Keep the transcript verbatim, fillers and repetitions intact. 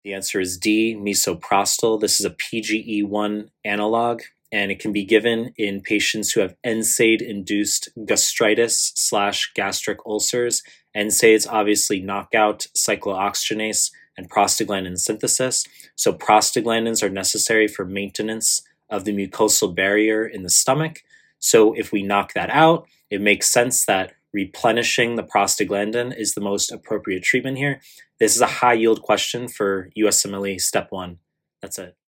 The answer is D, misoprostol. This is a P G E one analog, and it can be given in patients who have N SAID-induced gastritis slash gastric ulcers. N SAIDs obviously knock out cyclooxygenase and prostaglandin synthesis, so prostaglandins are necessary for maintenance of the mucosal barrier in the stomach. So if we knock that out, it makes sense that replenishing the prostaglandin is the most appropriate treatment here. This is a high yield question for U S M L E Step one. That's it.